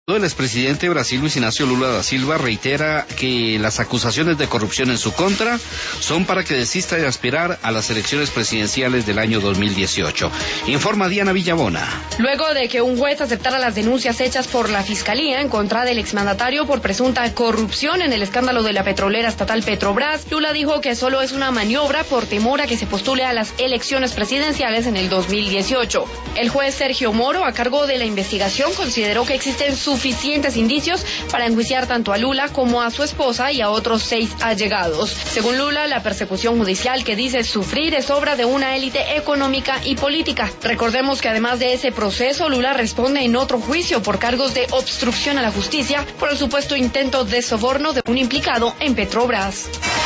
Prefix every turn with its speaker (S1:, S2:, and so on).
S1: El expresidente de Brasil, Luis Inácio Lula da Silva, reitera que las acusaciones de corrupción en su contra son para que desista de aspirar a las elecciones presidenciales del año 2018. Informa Diana Villabona.
S2: Luego de que un juez aceptara las denuncias hechas por la Fiscalía en contra del exmandatario por presunta corrupción en el escándalo de la petrolera estatal Petrobras, Lula dijo que solo es una maniobra por temor a que se postule a las elecciones presidenciales en el 2018. El juez Sergio Moro, a cargo de la investigación, consideró que existen suficientes indicios para enjuiciar tanto a Lula como a su esposa y a otros 6 allegados. Según Lula, la persecución judicial que dice sufrir es obra de una élite económica y política. Recordemos que además de ese proceso, Lula responde en otro juicio por cargos de obstrucción a la justicia por el supuesto intento de soborno de un implicado en Petrobras.